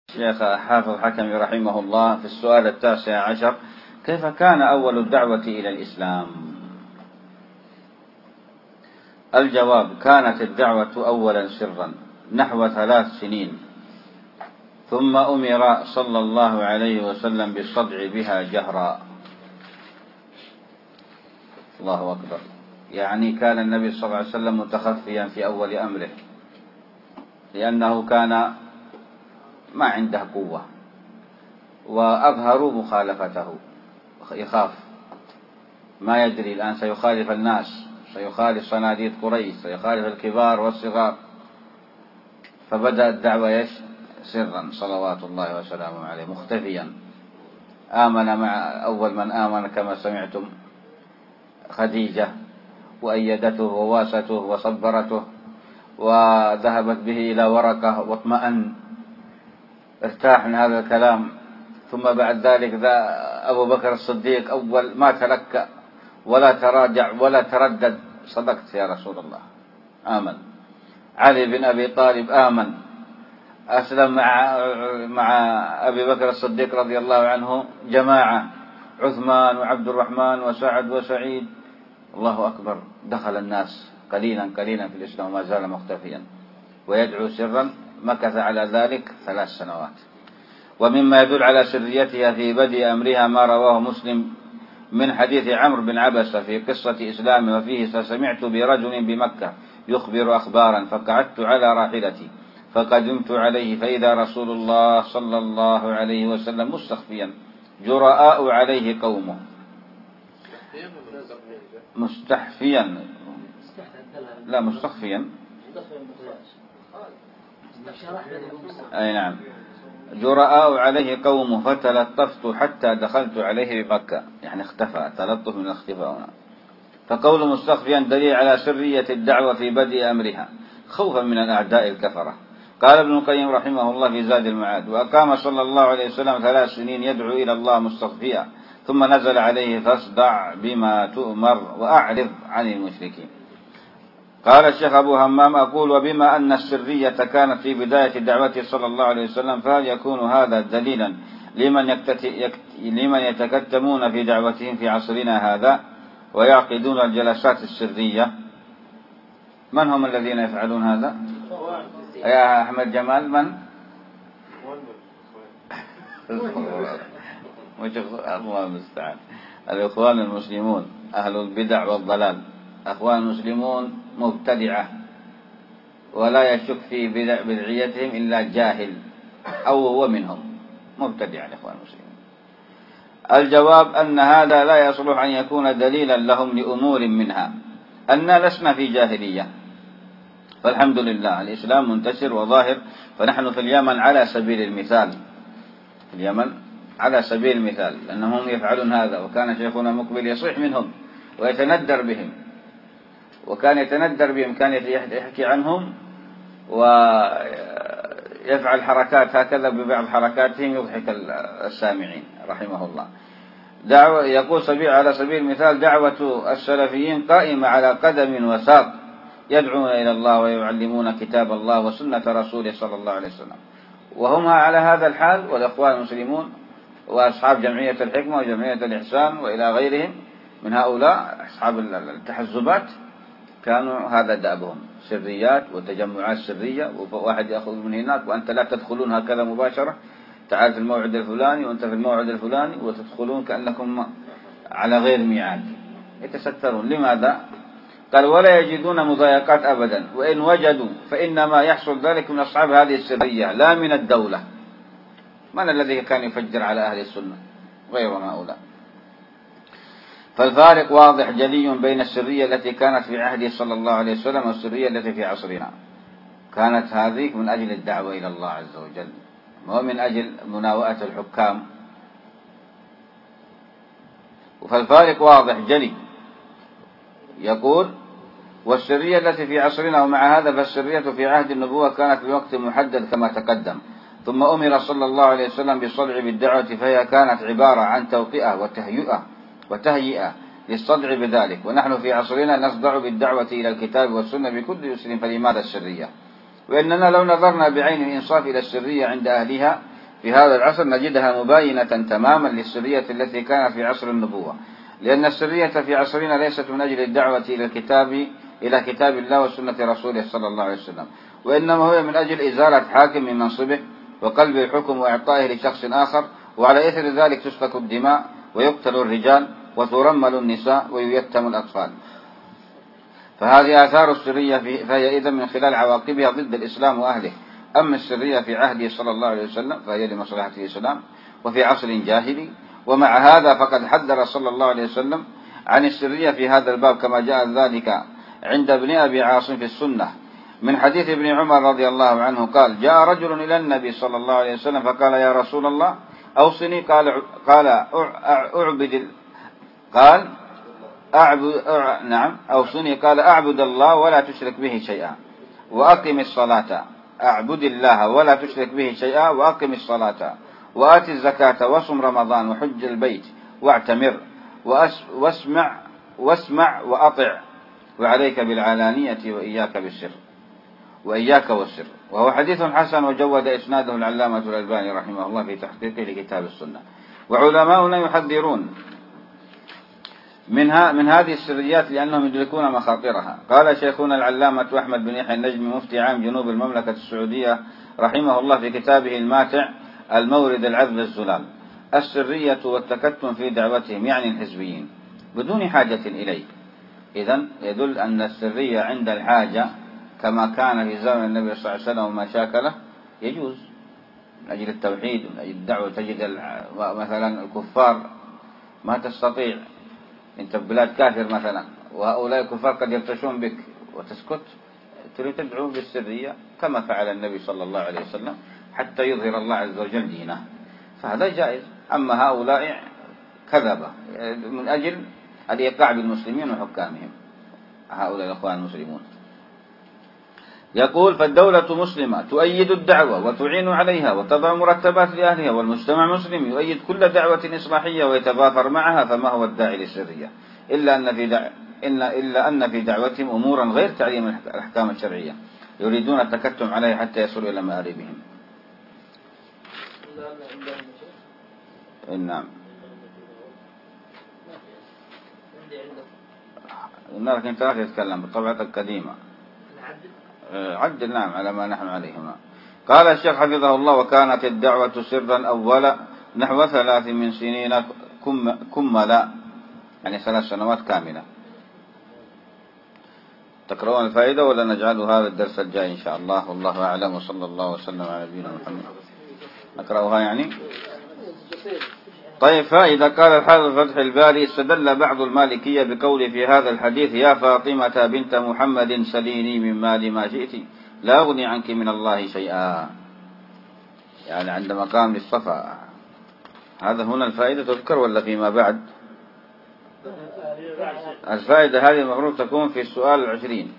شيخ حافظ حكمي رحمه الله في السؤال 19: كيف كان أول الدعوة إلى الإسلام؟ الجواب: كانت الدعوة أولا سرا نحو 3 سنين، ثم أمر صلى الله عليه وسلم بالصدع بها جهرا. الله أكبر. يعني كان النبي صلى الله عليه وسلم متخفيا في أول أمره، لأنه كان ما عنده قوة، وأظهروا مخالفته، يخاف، ما يدري الآن سيخالف الناس، سيخالف صناديد قريش، سيخالف الكبار والصغار، فبدأ الدعوة سرا صلوات الله وسلامه عليه مختفيا. آمن مع أول من آمن كما سمعتم خديجة، وأيدته وواسته وصبرته، وذهبت به إلى ورقة واطمأن، ارتاح من هذا الكلام. ثم بعد ذلك أبو بكر الصديق أول ما تلكأ ولا تراجع ولا تردد: صدقت يا رسول الله، آمن. علي بن أبي طالب آمن، أسلم مع أبي بكر الصديق رضي الله عنه جماعة: عثمان وعبد الرحمن وسعد وسعيد. الله أكبر. دخل الناس قليلا قليلا في الإسلام، وما زال مختفيا ويدعو سرا. مكث على ذلك 3 سنوات. ومما يدل على سريتها في بدء أمرها ما رواه مسلم من حديث عمرو بن عبسة في قصة إسلامه، وفيه: سمعت برجل بمكة يخبر أخبارا، فقعدت على راحلتي فقدمت عليه، فإذا رسول الله صلى الله عليه وسلم مستخفيا، جراء عليه قومه. مستحفيا، لا مستخفيا، أي نعم. جراء عليه قومه فتلطفت حتى دخلت عليه بمكة، يعني اختفى، تلطف من الاختفاء هنا. فقول مستخفيا دليل على سرية الدعوة في بدء أمرها، خوفا من الأعداء الكفرة. قال ابن القيم رحمه الله في زاد المعاد: وأقام صلى الله عليه وسلم 3 سنين يدعو إلى الله مستخفيا، ثم نزل عليه: فاصدع بما تؤمر وأعرض عن المشركين. قال الشيخ أبو همام: أقول: وبما أن السرية كانت في بداية دعوته صلى الله عليه وسلم، فهل يكون هذا دليلا لمن يتكتمون في دعوتهم في عصرنا هذا ويعقدون الجلسات السرية؟ من هم الذين يفعلون هذا يا أحمد جمال؟ من؟ الله المستعان. الإخوان المسلمون أهل البدع والضلال. أخوان المسلمون مبتدعة، ولا يشك في بدعيتهم إلا جاهل أو هو منهم، مبتدع الإخوان المسلمين. الجواب أن هذا لا يصلح أن يكون دليلا لهم لأمور منها، أننا لسنا في جاهلية، فالحمد لله الإسلام منتشر وظاهر. فنحن في اليمن على سبيل المثال، في اليمن على سبيل المثال، لأنهم يفعلون هذا. وكان شيخنا مقبل يصيح منهم ويتندر بهم، وكان يتندر بهم، كان يحكي عنهم ويفعل حركات هكذا ببعض حركاتهم يضحك السامعين رحمه الله. يقول على سبيل المثال: دعوة السلفيين قائمة على قدم وساق، يدعون إلى الله ويعلمون كتاب الله وسنة رسوله صلى الله عليه وسلم، وهم على هذا الحال. والإخوان المسلمون وأصحاب جمعية الحكمة وجمعية الإحسان وإلى غيرهم من هؤلاء أصحاب التحزبات كانوا هذا دأبهم، سريات وتجمعات سرية، وواحد يأخذ من هناك وأنت لا تدخلون هكذا مباشرة، تعال في الموعد الفلاني وأنت في الموعد الفلاني، وتدخلون كأنكم على غير ميعاد، يتسترون. لماذا؟ قال: ولا يجدون مضايقات أبدا، وإن وجدوا فإنما يحصل ذلك من أصحاب هذه السرية لا من الدولة. من الذي كان يفجر على أهل السنة غير هؤلاء؟ فالفارق واضح جلي بين السرية التي كانت في عهده صلى الله عليه وسلم والسرية التي في عصرنا. كانت هذه من أجل الدعوة إلى الله عز وجل، ومن أجل مناوئة الحكام. فالفارق واضح جلي. يقول: والسرية التي في عصرنا، ومع هذا فالسرية في عهد النبوة كانت بوقت محدد كما تقدم، ثم أمر صلى الله عليه وسلم بالصدع بالدعوة، فهي كانت عبارة عن توطئة وتهيئة للصدع بذلك. ونحن في عصرنا نصدع بالدعوة إلى الكتاب والسنة بكل يسر، فلماذا السرية؟ وإننا لو نظرنا بعين الإنصاف إلى السرية عند أهلها في هذا العصر نجدها مباينة تماما للسرية التي كانت في عصر النبوة، لأن السرية في عصرنا ليست من أجل الدعوة إلى كتاب الله وسنة رسوله صلى الله عليه وسلم، وإنما هو من أجل إزالة حاكم من منصبه وقلب الحكم وإعطائه لشخص آخر، وعلى إثر ذلك تسفك الدماء ويقتل الرجال وترمل النساء وييتم الأطفال. فهذه آثار السرية فهي إذن من خلال عواقبها ضد الإسلام وأهله. أما السرية في عهده صلى الله عليه وسلم فهي لمصلحة الإسلام وفي عصر جاهلي، ومع هذا فقد حذر صلى الله عليه وسلم عن السرية في هذا الباب، كما جاء ذلك عند ابن أبي عاصم في السنة من حديث ابن عمر رضي الله عنه قال: جاء رجل إلى النبي صلى الله عليه وسلم فقال: يا رسول الله أوصني. أوصني. قال: أعبد الله ولا تشرك به شيئا وأقم الصلاة. أعبد الله ولا تشرك به شيئا وأقم الصلاة وآتي الزكاة وصم رمضان وحج البيت واعتمر واسمع وأطع وعليك بالعلانية وإياك والسر. وهو حديث حسن وجود إسناده العلامة الألباني رحمه الله في تحقيقه لكتاب السنة. وعلماؤنا يحذرون من هذه السريات لأنهم يدركون مخاطرها. قال شيخنا العلامة أحمد بن يحيى النجمي مفتي عام جنوب المملكة السعودية رحمه الله في كتابه الماتع المورد العذب الزلال: السرية والتكتم في دعوتهم، يعني الحزبيين، بدون حاجة إليه. إذن يدل أن السرية عند الحاجة كما كان في زمن النبي صلى الله عليه وسلم وما شاكله يجوز من أجل التوحيد ومن أجل الدعوة. تجد مثلا الكفار ما تستطيع، انت في بلاد كافر مثلا وهؤلاء الكفار قد يبطشون بك وتسكت، تريد تدعو بالسرية كما فعل النبي صلى الله عليه وسلم حتى يظهر الله عز وجل دينه، فهذا جائز. أما هؤلاء كذبة من أجل الإيقاع بالمسلمين وحكامهم، هؤلاء الأخوان المسلمون. يقول: فالدولة مسلمة تؤيد الدعوة وتعين عليها وتضع مرتبات لأهلها، والمجتمع مسلم يؤيد كل دعوة إصلاحية ويتضافر معها، فما هو الداعي للسرية إلا أن في دعوتهم أمورا غير تعليم الأحكام الشرعية يريدون التكتم عليها حتى يصلوا إلى مآربهم. نعم. لكن أنت لا تتكلم بالطبعة القديمة. عدل. نعم، على ما نحن عليه هنا. قال الشيخ حفظه الله: وكانت الدعوة سرا أولا نحو 3 سنين كملا، يعني 3 سنوات كاملة. تقرؤون الفائدة ولا نجعل هذا الدرس الجاي إن شاء الله؟ والله أعلم، وصلى الله وسلم على نبينا محمد. نقرأها يعني. طيب، فائدة. قال الحافظ فتح الباري: استدل بعض المالكية بقول في هذا الحديث: يا فاطمة بنت محمد سليني من مال ما شئت لا أغني عنك من الله شيئا، يعني عند مقام الصفا. هذا هنا الفائدة تذكر ولا فيما بعد؟ الفائدة هذه المفروض تكون في السؤال 20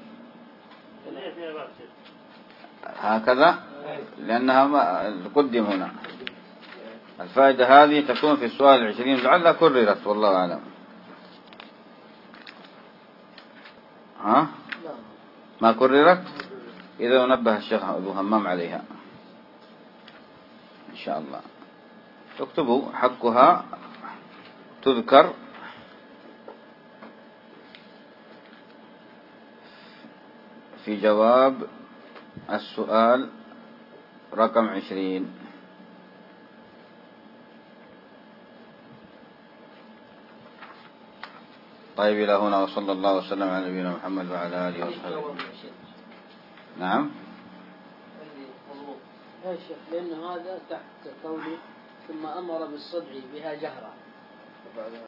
هكذا، لأنها قدم هنا. الفائدة هذه تكون في السؤال 20 لعلها كررت، والله أعلم. ما كررت؟ إذا نبه الشيخ أبو همام عليها إن شاء الله. اكتبوا حقها تذكر في جواب السؤال رقم 20. طيب، إلى هنا، وصلى الله وسلم على نبينا محمد وعلى آله وصحبه. نعم يا شيخ، لأن هذا تحت قولي ثم أمر بالصدع بها جهرا.